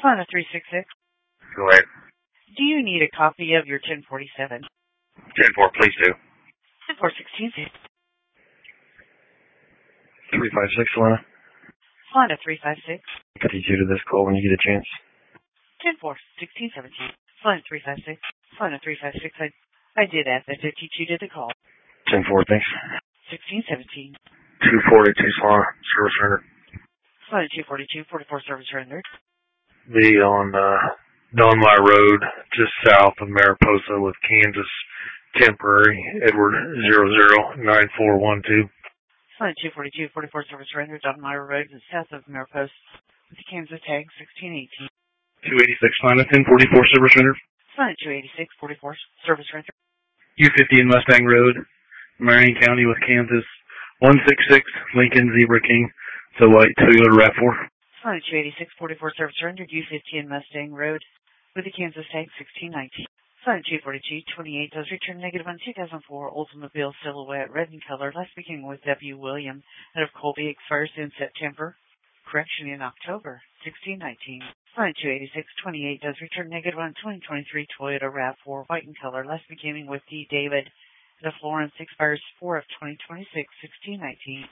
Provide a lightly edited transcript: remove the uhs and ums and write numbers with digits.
Fun of 366. Go ahead. Do you need a copy of your 1047? 10-4, please do. 10-4-16. 356, Lana. Fun of 356. Put you to this call when you get a chance. 10-4-16-17. Fun of 356. Fun of 356. I did ask that to teach you to the call. 10-4, thanks. 16-17. 242, Lana. Service rendered. Fun of 242. 44 service rendered. Be on Donmai Road, just south of Mariposa with Kansas Temporary, Edward 009412. Fun of 242. 44 service rendered. Donmai Road, just south of Mariposa with the Kansas tag 1618. 286, Lana. 1044, service rendered. Fun of 286. 44 service rendered. U50 in Mustang Road, Marion County with Kansas 166, Lincoln Zebra King, so white Toyota RAV4. Fun of 286. 44 service rendered. U50 in Mustang Road with the Kansas tag 1619. Fun 242, 28 does return negative on 2004 Oldsmobile Silhouette, red in color, last beginning with W. William, out of Colby, expires in September, correction in October, 1619. Fun 286, 28 does return negative on 2023 Toyota RAV4, white in color, last beginning with D. David, out of Florence, expires 4 of 2026, 1619.